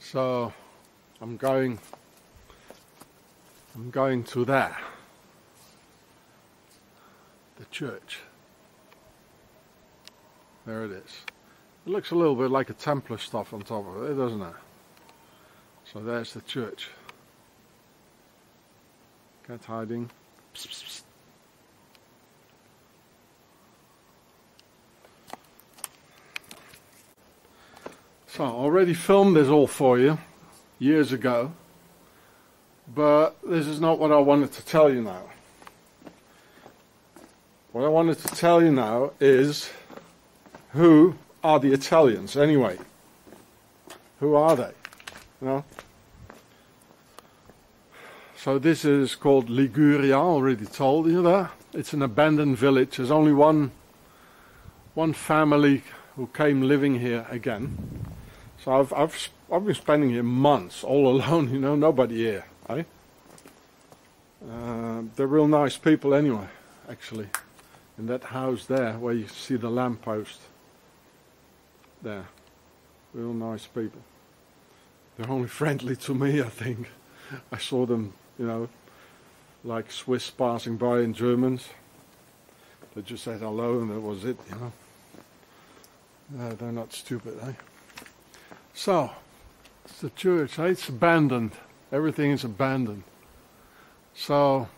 So I'm going to there, the church. There it is. It looks a little bit like a Templar stuff on top of it, doesn't it? So there's the church. Cat hiding. Psst, psst, psst. So I already filmed this all for you years ago, but this is not what I wanted to tell you now. What I wanted to tell you now is, who are the Italians anyway? Who are they? You know? So this is called Liguria, already told you that. It's an abandoned village. There's only one family who came living here again. So I've been spending here months all alone, you know, nobody here, eh? They're real nice people anyway, actually. In that house there, where you see the lamppost. There. Real nice people. They're only friendly to me, I think. I saw them, you know, like Swiss passing by and Germans. They just said hello and that was it, you know. They're not stupid, eh? So, it's the church, eh? It's abandoned. Everything is abandoned. So,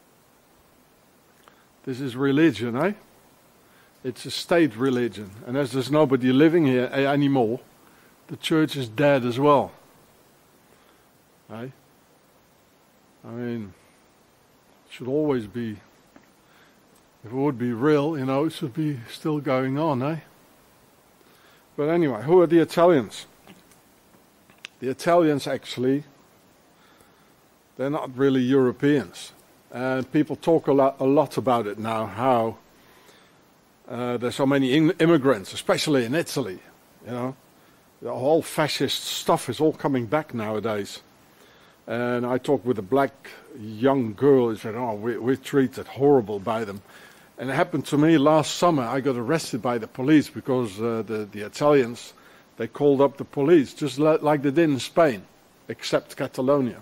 this is religion, eh? It's a state religion. And as there's nobody living here anymore, the church is dead as well. Eh? I mean, it should always be, if it would be real, you know, it should be still going on, eh? But anyway, who are the Italians? The Italians actually, they're not really Europeans. And people talk a lot about it now, how there's so many immigrants, especially in Italy, you know. The whole fascist stuff is all coming back nowadays. And I talked with a black young girl who said, oh, we're treated horrible by them. And it happened to me last summer. I got arrested by the police because the Italians, they called up the police, just like they did in Spain, except Catalonia.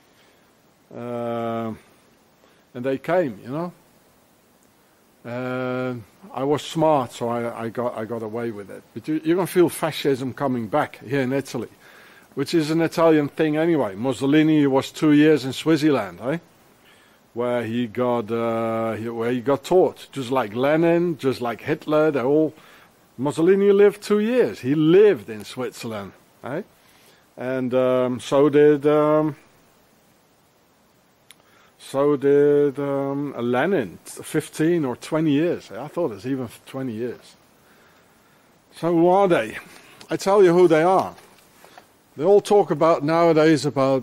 And they came, you know. I was smart, so I got away with it. But you're going to feel fascism coming back here in Italy, which is an Italian thing anyway. Mussolini was 2 years in Switzerland, eh? Where he got taught, just like Lenin, just like Hitler. They all. Mussolini lived 2 years. He lived in Switzerland, eh? And so did Lenin, 15 or 20 years. I thought it was even 20 years. So who are they? I tell you who they are. They all talk about nowadays about,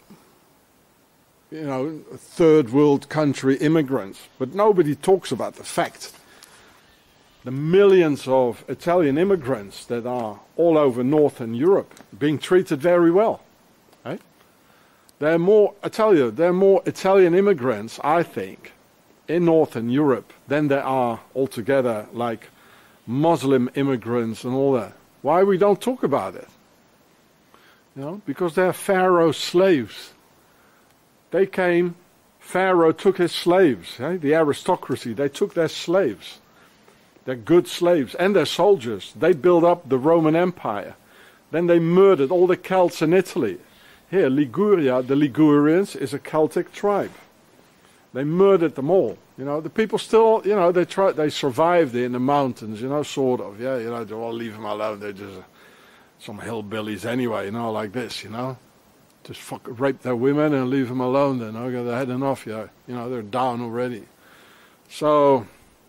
you know, third world country immigrants, but nobody talks about the fact the millions of Italian immigrants that are all over Northern Europe being treated very well. Right? There are more Italian immigrants, I think, in Northern Europe than there are altogether, like Muslim immigrants and all that. Why we don't talk about it? You know, because they're Pharaoh's slaves. They came, Pharaoh took his slaves, the aristocracy, they took their slaves. They're good slaves and their soldiers. They built up the Roman Empire. Then they murdered all the Celts in Italy. Here, Liguria, the Ligurians, is a Celtic tribe. They murdered them all. You know, the people still, you know, they survived in the mountains, you know, sort of. Yeah, you know, they all leave them alone. They're just some hillbillies anyway, you know, like this, you know. Just rape their women and leave them alone then. Okay, they had enough, yeah. You know, they're down already. So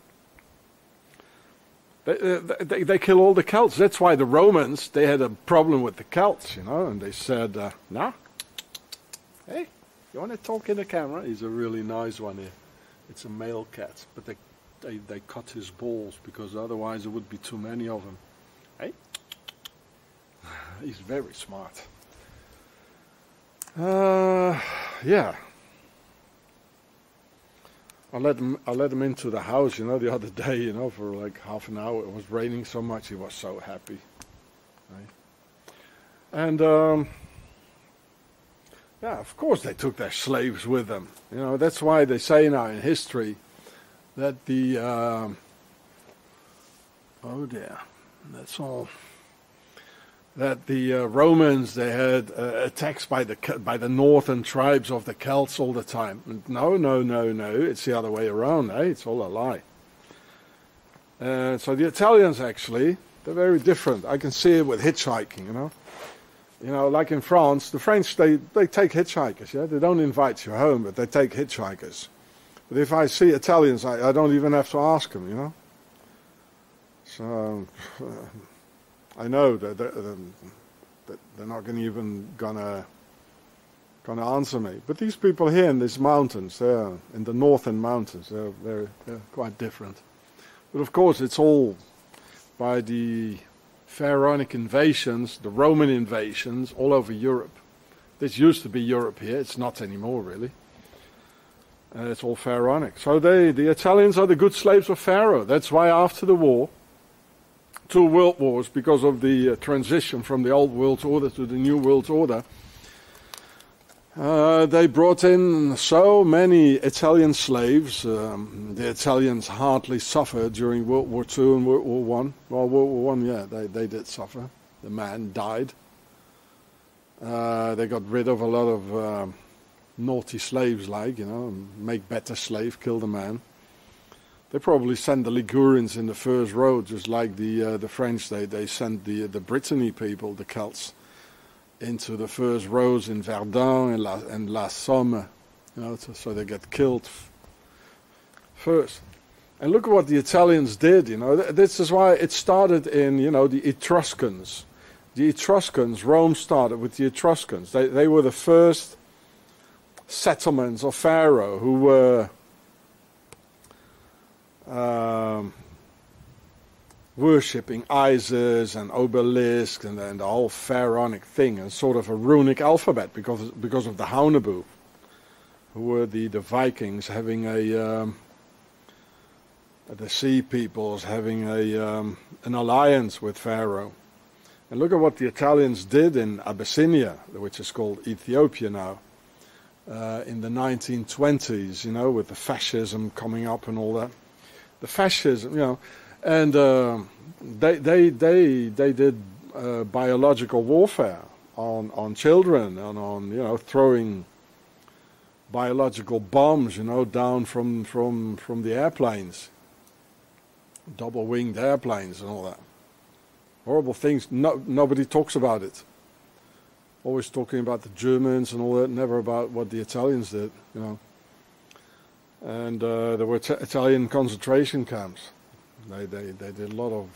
they kill all the Celts. That's why the Romans, they had a problem with the Celts, you know, and they said, nah, hey, you want to talk in the camera? He's a really nice one here. It's a male cat, but they cut his balls because otherwise there would be too many of them. Hey, he's very smart. Yeah. I let him into the house, you know, the other day, you know, for like half an hour. It was raining so much, he was so happy. Right? And yeah, of course they took their slaves with them. You know, that's why they say now in history that the oh dear, that's all. That the Romans, they had attacks by the northern tribes of the Celts all the time. And no, it's the other way around. It's all a lie. So the Italians actually, they're very different. I can see it with hitchhiking. You know, like in France, the French they take hitchhikers. Yeah, they don't invite you home, but they take hitchhikers. But if I see Italians, I don't even have to ask them. You know. So. I know that they're not gonna answer me. But these people here in these mountains, they're in the northern mountains, they're quite different. But of course, it's all by the Pharaonic invasions, the Roman invasions, all over Europe. This used to be Europe here; it's not anymore, really. It's all Pharaonic. So the Italians are the good slaves of Pharaoh. That's why after the war. 2 world wars, because of the transition from the old world order to the new world order, they brought in so many Italian slaves. The Italians hardly suffered during World War II and World War I. Well, World War I, yeah, they did suffer. The man died. They got rid of a lot of naughty slaves, like, you know, make better slave, kill the man. They probably sent the Ligurians in the first row, just like the French. They sent the Brittany people, the Celts, into the first rows in Verdun and La Somme, you know, so they get killed first. And look at what the Italians did. You know, this is why it started in, you know, the Etruscans. The Etruscans, Rome started with the Etruscans. They were the first settlements of Pharaoh who were. Worshipping Isis and obelisks and the whole pharaonic thing, and sort of a runic alphabet because of the Haunebu, who were the Vikings having the sea peoples having an alliance with Pharaoh. And look at what the Italians did in Abyssinia, which is called Ethiopia now, in the 1920s, you know, with the fascism coming up and all that. The fascism, you know, and they did biological warfare on children and on, you know, throwing biological bombs, you know, down from the airplanes, double-winged airplanes and all that. Horrible things. Nobody talks about it. Always talking about the Germans and all that, never about what the Italians did, you know. And there were Italian concentration camps. They did a lot of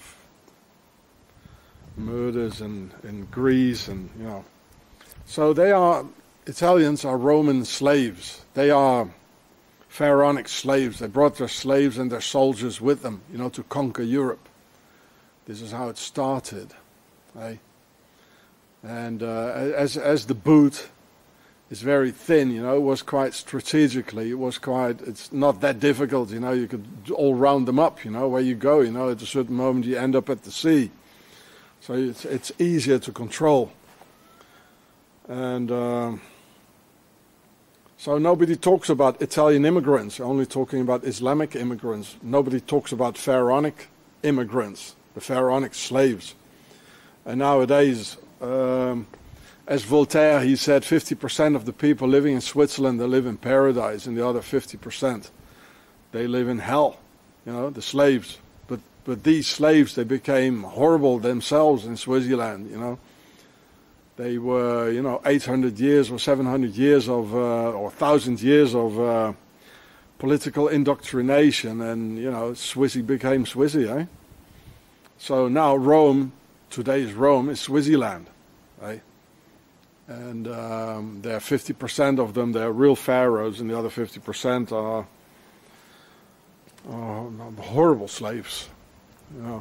murders in Greece, and you know. So Italians are Roman slaves. They are pharaonic slaves. They brought their slaves and their soldiers with them, you know, to conquer Europe. This is how it started, right? And as the boot is very thin, you know, it was quite strategically, it's not that difficult, you know, you could all round them up, you know, where you go, you know, at a certain moment you end up at the sea. So it's easier to control. And so nobody talks about Italian immigrants, only talking about Islamic immigrants. Nobody talks about pharaonic immigrants, the pharaonic slaves. And nowadays, as Voltaire, he said 50% of the people living in Switzerland, they live in paradise, and the other 50%, they live in hell, you know, the slaves. But these slaves, they became horrible themselves in Switzerland, you know. They were, you know, 800 years or 700 years of, or 1,000 years of political indoctrination, and, you know, Swissy became Swissy, eh? So now Rome, today's Rome, is Switzerland, right? And there are 50% of them, they're real pharaohs, and the other 50% are horrible slaves, you know.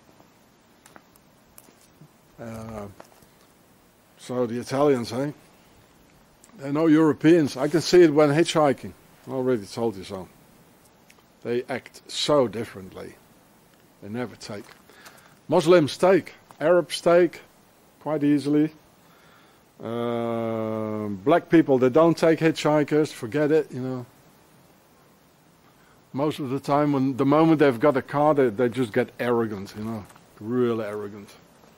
So the Italians, eh? They're no Europeans. I can see it when hitchhiking. I already told you so. They act so differently. They never take. Muslims take. Arabs take quite easily. Black people, they don't take hitchhikers, forget it, you know. Most of the time, the moment they've got a car, they just get arrogant, you know, real arrogant.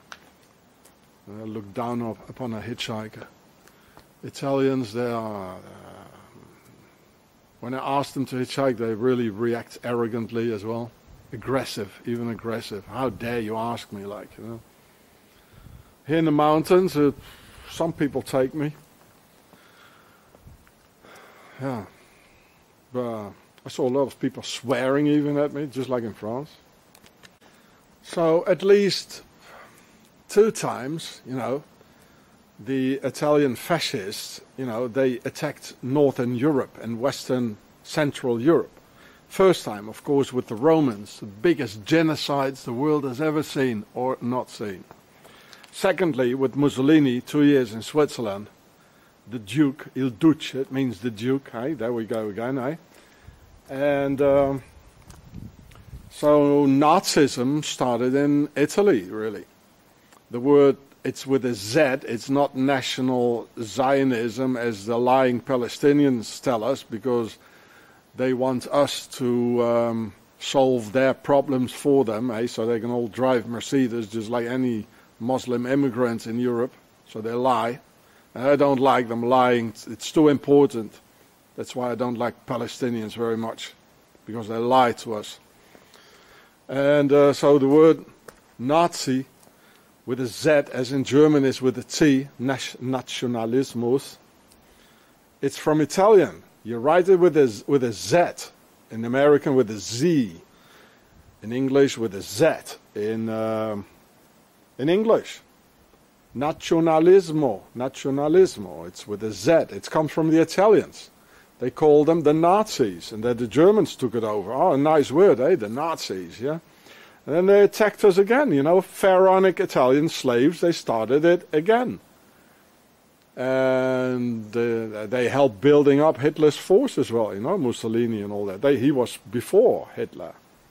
Look down upon a hitchhiker. Italians, they are, when I ask them to hitchhike, they really react arrogantly as well. Aggressive, even aggressive. How dare you ask me, like, you know. Here in the mountains, some people take me. Yeah. But I saw a lot of people swearing even at me, just like in France. So at least 2 times, you know, the Italian fascists, you know, they attacked Northern Europe and Western Central Europe. First time, of course, with the Romans, the biggest genocides the world has ever seen or not seen. Secondly, with Mussolini, 2 years in Switzerland, the Duke, Il Duce, it means the Duke, hey, there we go again, hey. And so Nazism started in Italy, really. The word, it's with a Z, it's not National Zionism as the lying Palestinians tell us, because they want us to solve their problems for them, eh? So they can all drive Mercedes just like any Muslim immigrants in Europe. So they lie. And I don't like them lying. It's too important. That's why I don't like Palestinians very much, because they lie to us. And so the word Nazi with a Z, as in German is with a T, nationalismus, it's from Italian. You write it with a Z, in American with a Z, in English with a Z, in English. Nazionalismo, it's with a Z. It comes from the Italians. They call them the Nazis, and then the Germans took it over. Oh, a nice word, eh? The Nazis, yeah? And then they attacked us again, you know. Pharaonic Italian slaves, they started it again. And they helped building up Hitler's force as well, you know, Mussolini and all that. He was before Hitler.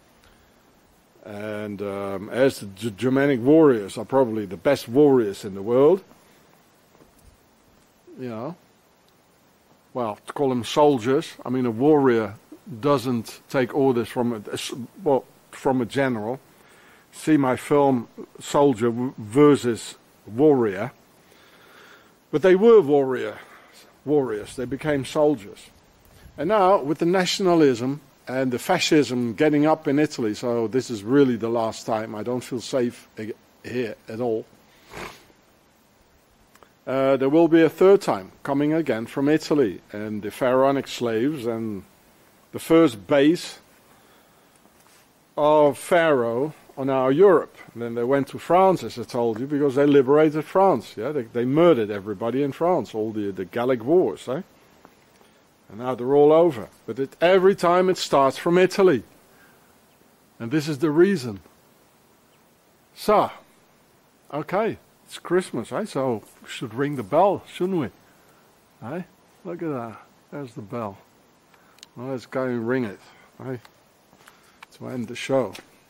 And as the Germanic warriors are probably the best warriors in the world, you know, well, to call them soldiers, I mean, a warrior doesn't take orders from a general. See my film, Soldier versus Warrior. But they were warriors. They became soldiers. And now, with the nationalism and the fascism getting up in Italy, so this is really the last time. I don't feel safe here at all. There will be a third time coming again from Italy, and the Pharaonic slaves, and the first base of Pharaoh on our Europe. And then they went to France, as I told you, because they liberated France. Yeah, they murdered everybody in France, all the Gallic Wars. Eh? And now they're all over. But every time it starts from Italy. And this is the reason. So, okay, it's Christmas, eh? So we should ring the bell, shouldn't we? Eh? Look at that. There's the bell. Well, let's go and ring it. Eh? To end the show.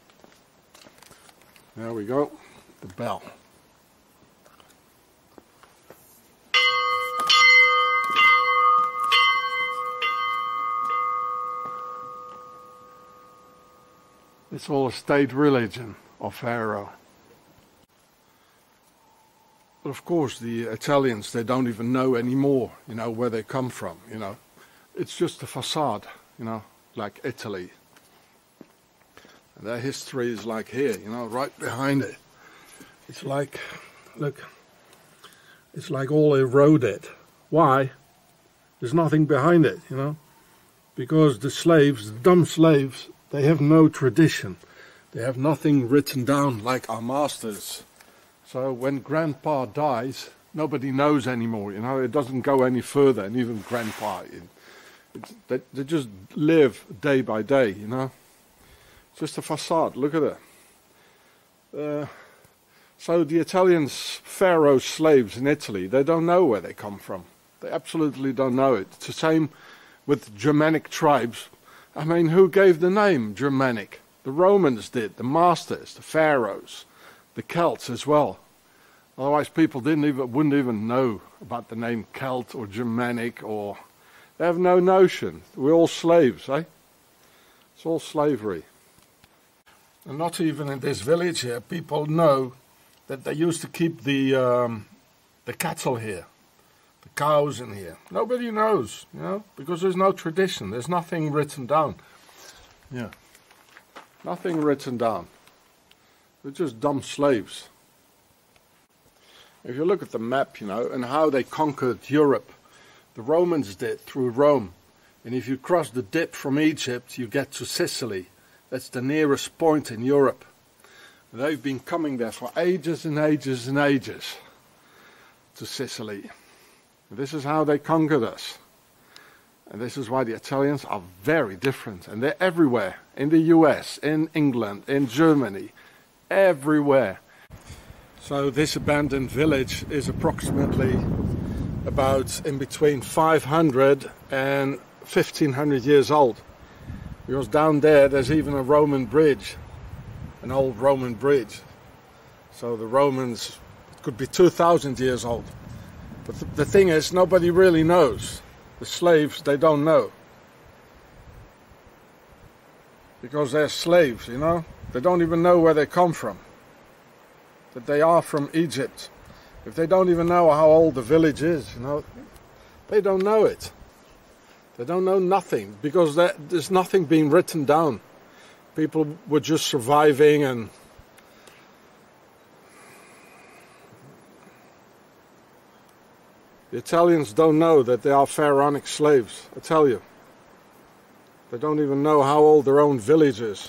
There we go, the bell. It's all a state religion of Pharaoh. But of course, the Italians, they don't even know anymore, you know, where they come from, you know. It's just a facade, you know, like Italy. And their history is like here, you know, right behind it. It's like, look, it's like all eroded. Why? There's nothing behind it, you know. Because the slaves, the dumb slaves, they have no tradition. They have nothing written down like our masters. So when Grandpa dies, nobody knows anymore, you know. It doesn't go any further, and even Grandpa, they just live day by day, you know. Just a facade, look at it. So the Italians, Pharaoh's slaves in Italy, they don't know where they come from. They absolutely don't know it. It's the same with Germanic tribes. I mean, who gave the name Germanic? The Romans did, the masters, the pharaohs, the Celts as well. Otherwise people wouldn't even know about the name Celt or Germanic, or they have no notion. We're all slaves, eh? It's all slavery. And not even in this village here, people know that they used to keep the cattle here, the cows in here. Nobody knows, you know, because there's no tradition. There's nothing written down. Yeah, nothing written down. We're just dumb slaves. If you look at the map, you know, and how they conquered Europe, the Romans did through Rome. And if you cross the dip from Egypt, you get to Sicily. That's the nearest point in Europe. And they've been coming there for ages and ages and ages to Sicily. And this is how they conquered us. And this is why the Italians are very different. And they're everywhere. In the US, in England, in Germany, everywhere. So this abandoned village is approximately about in between 500 and 1500 years old. Because down there, there's even a Roman bridge, an old Roman bridge. So the Romans, it could be 2000 years old. But the thing is, nobody really knows. The slaves, they don't know. Because they're slaves, you know. They don't even know where they come from. That they are from Egypt. If they don't even know how old the village is, you know, they don't know it. They don't know nothing, because there's nothing being written down. People were just surviving, and the Italians don't know that they are pharaonic slaves, I tell you. They don't even know how old their own village is.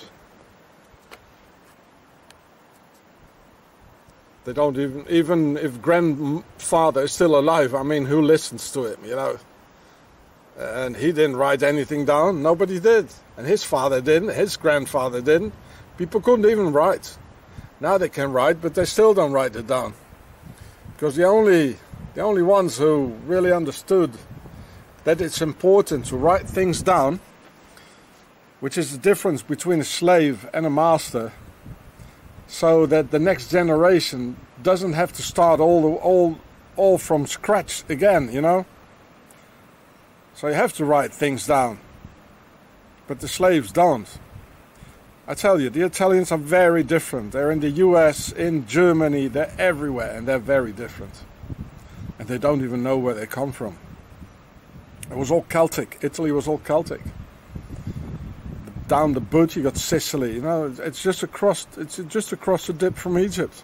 They don't even if grandfather is still alive, I mean, who listens to him, you know? And he didn't write anything down, nobody did. And his father didn't, his grandfather didn't. People couldn't even write. Now they can write, but they still don't write it down. Because the only ones who really understood that it's important to write things down, which is the difference between a slave and a master, so that the next generation doesn't have to start all from scratch again, you know? So you have to write things down. But the slaves don't. I tell you, the Italians are very different. They're in the US, in Germany, they're everywhere, and they're very different. And they don't even know where they come from. It was all Celtic. Italy was all Celtic. Down the boot you got Sicily, you know, it's just across the dip from Egypt.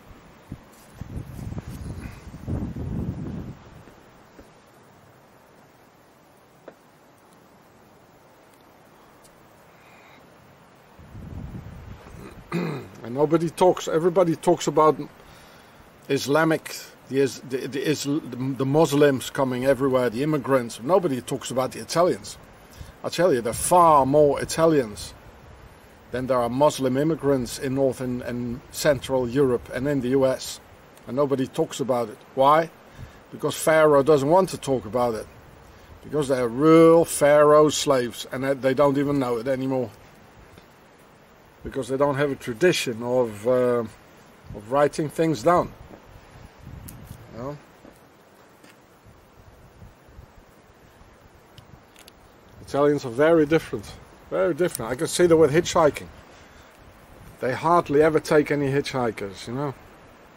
And everybody talks about Islamic, the Muslims coming everywhere, the immigrants. Nobody talks about the Italians. I tell you, there are far more Italians than there are Muslim immigrants in North and Central Europe and in the US. And nobody talks about it. Why? Because Pharaoh doesn't want to talk about it. Because they're real Pharaoh slaves, and they don't even know it anymore. Because they don't have a tradition of writing things down. You know? Italians are very different. Very different. I can see that with hitchhiking. They hardly ever take any hitchhikers, you know.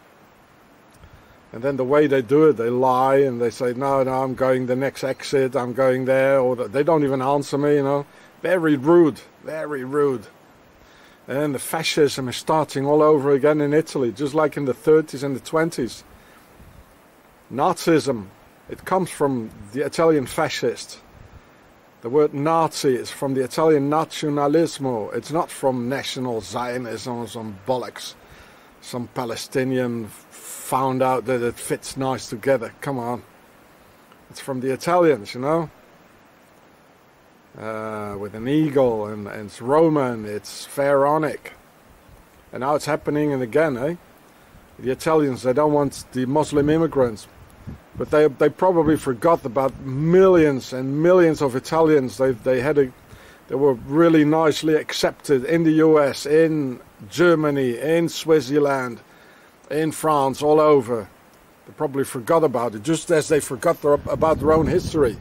And then the way they do it, they lie and they say, no, I'm going the next exit, I'm going there, or they don't even answer me, you know. Very rude, very rude. And the fascism is starting all over again in Italy, just like in the 30s and the 20s. Nazism, it comes from the Italian fascist. The word Nazi is from the Italian nazionalismo. It's not from national Zionism or some bollocks. Some Palestinian found out that it fits nice together. Come on. It's from the Italians, you know. With an eagle, and it's Roman, it's pharaonic. And now it's happening and again, eh? The Italians, they don't want the Muslim immigrants. But they probably forgot about millions and millions of Italians. They were really nicely accepted in the US, in Germany, in Switzerland, in France, all over. They probably forgot about it, just as they forgot about their own history.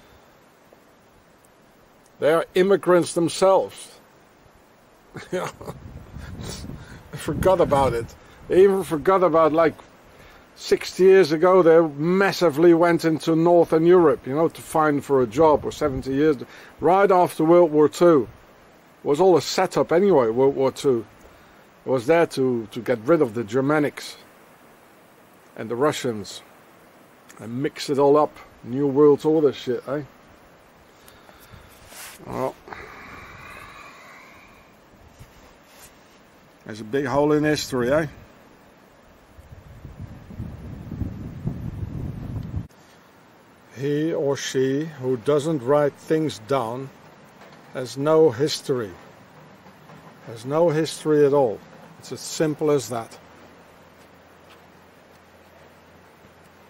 They are immigrants themselves. They forgot about it. They even forgot about, like, 60 years ago, they massively went into Northern Europe, you know, to find for a job, or 70 years, right after World War II. It was all a setup anyway, World War II. It was there to get rid of the Germanics and the Russians and mix it all up. New World Order shit, eh? Well, there's a big hole in history, eh? He or she who doesn't write things down has no history. Has no history at all. It's as simple as that.